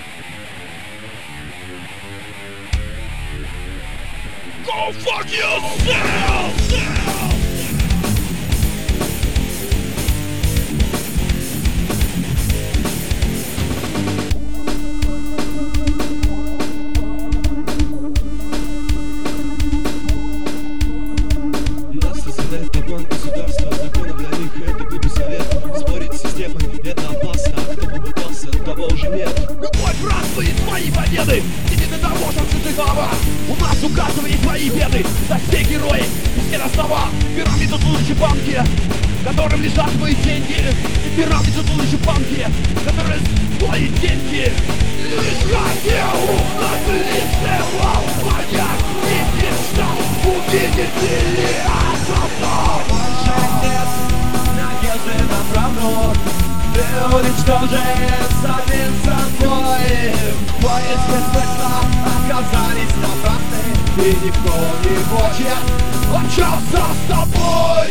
Go fuck yourself! Нас созидает обман государства, законов для них это глупый совет. Спорить с системой это опасно, а кто попытался, того уже нет. Любой празднует свои победы, и не до того, что ты голова. У нас у каждого есть свои беды, да все герои, и все основа. Пирамида служащей банки, которым лежат твои деньги. Пирамида служащей банки, которые твои деньги. Лишь хотел надлицевал понять и мечтал увидеть миллиардов. Больше нет надежды на правду. Ты уничтожен самим собой. Поиски смысла оказались напрасны, и никто не хочет Общался с тобой.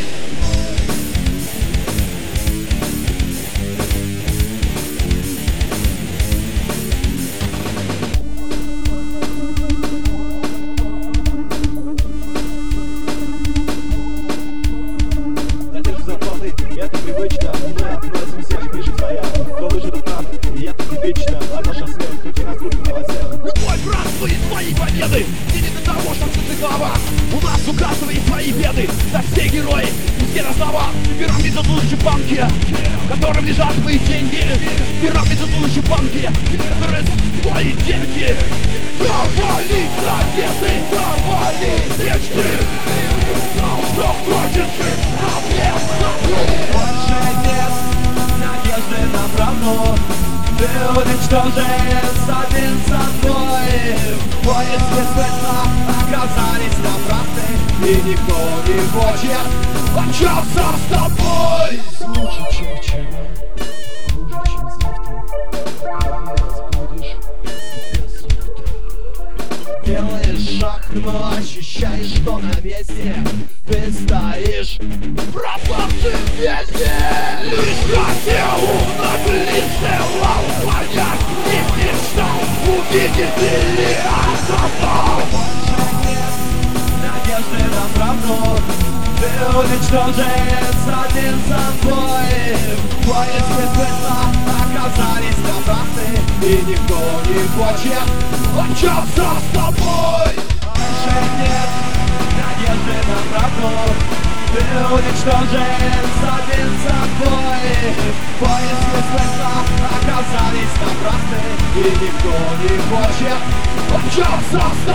Надежда зарплаты, это привычно. Мы относим всех ниже своя. Кто выживет прав, и это не вечно. А наша смерть крути нас группы новостям. Любой празднует свои победы, и не до того, что ты голова. У нас у каждого есть свои беды, да все герои, и все основа. Пирамида служащей банки, которым лежат твои деньги. Пирамида служащей банки, которые твои деньги. Провали надежды, провали мечты. Знал, что хочет жить на Больше нет надежды на правду. Ты уничтожен самим собой. Поиски смысла оказались напрасны, и никто не хочет общаться с тобой. лучше, чем вчера, хуже, чем завтра. Ты разбудишь себя с утра. Делаешь шаг, но ощущаешь, что на месте ты стоишь. Пропал ты везде. Лишь хотел, надлицевал понять и мечтал увидеть миллиардов. Больше нет надежды на правду. Ты уничтожен самим собой. Поиски смысла оказались напрасны, и никто не хочет Общаться с тобой. больше нет надежды на правду. Ты уничтожен самим собой. Поиски смысла оказались напрасны, и никто не хочет Общаться с тобой.